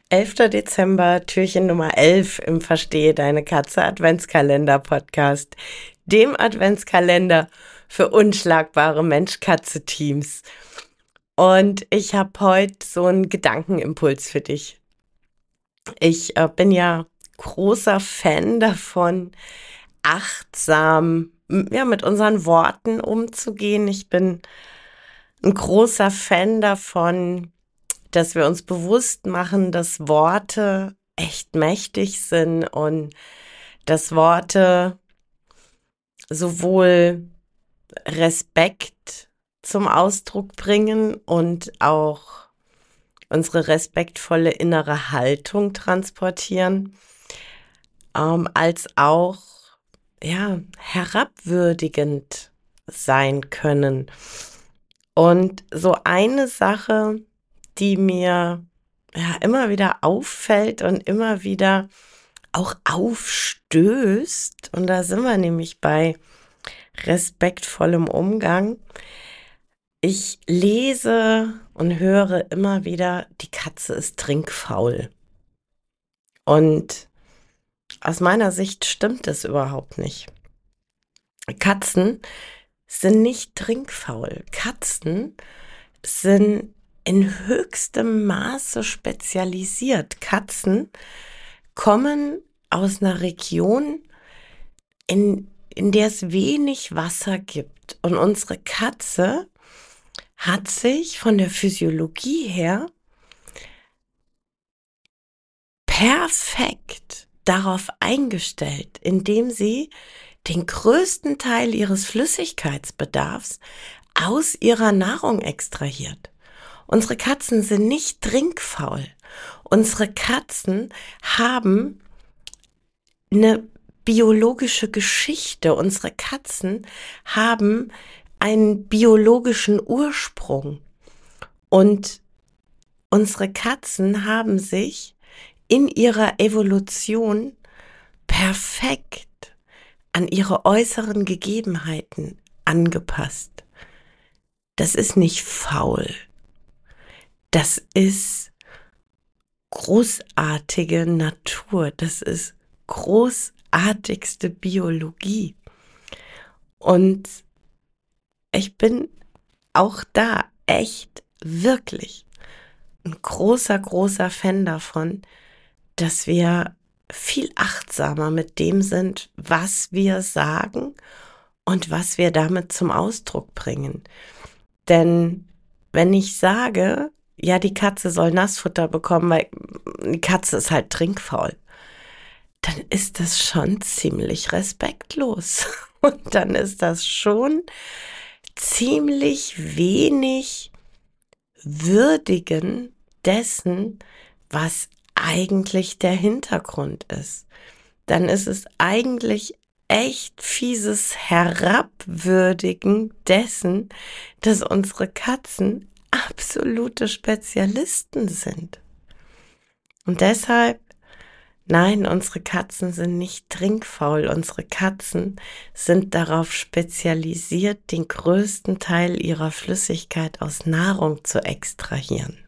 11. Dezember, Türchen Nummer 11 im Verstehe Deine Katze Adventskalender-Podcast, dem Adventskalender für unschlagbare Mensch-Katze-Teams. Und ich habe heute so einen Gedankenimpuls für dich. Ich bin ja großer Fan davon, achtsam mit unseren Worten umzugehen. Ich bin ein großer Fan davon, dass wir uns bewusst machen, dass Worte echt mächtig sind und dass Worte sowohl Respekt zum Ausdruck bringen und auch unsere respektvolle innere Haltung transportieren, als auch herabwürdigend sein können. Und so eine Sache, die mir immer wieder auffällt und immer wieder auch aufstößt, und da sind wir nämlich bei respektvollem Umgang. Ich lese und höre immer wieder, die Katze ist trinkfaul. Und aus meiner Sicht stimmt es überhaupt nicht. Katzen sind nicht trinkfaul. Katzen sind in höchstem Maße spezialisiert. Katzen kommen aus einer Region, in der es wenig Wasser gibt. Und unsere Katze hat sich von der Physiologie her perfekt darauf eingestellt, indem sie den größten Teil ihres Flüssigkeitsbedarfs aus ihrer Nahrung extrahiert. Unsere Katzen sind nicht trinkfaul. Unsere Katzen haben eine biologische Geschichte. Unsere Katzen haben einen biologischen Ursprung. Und unsere Katzen haben sich in ihrer Evolution perfekt an ihre äußeren Gegebenheiten angepasst. Das ist nicht faul. Das ist großartige Natur. Das ist großartigste Biologie. Und ich bin auch da echt wirklich ein großer, großer Fan davon, dass wir viel achtsamer mit dem sind, was wir sagen und was wir damit zum Ausdruck bringen. Denn wenn ich sage, ja, die Katze soll Nassfutter bekommen, weil die Katze ist halt trinkfaul, dann ist das schon ziemlich respektlos. Und dann ist das schon ziemlich wenig würdigen dessen, was eigentlich der Hintergrund ist. Dann ist es eigentlich echt fieses Herabwürdigen dessen, dass unsere Katzen absolute Spezialisten sind. Und deshalb, nein, unsere Katzen sind nicht trinkfaul. Unsere Katzen sind darauf spezialisiert, den größten Teil ihrer Flüssigkeit aus Nahrung zu extrahieren.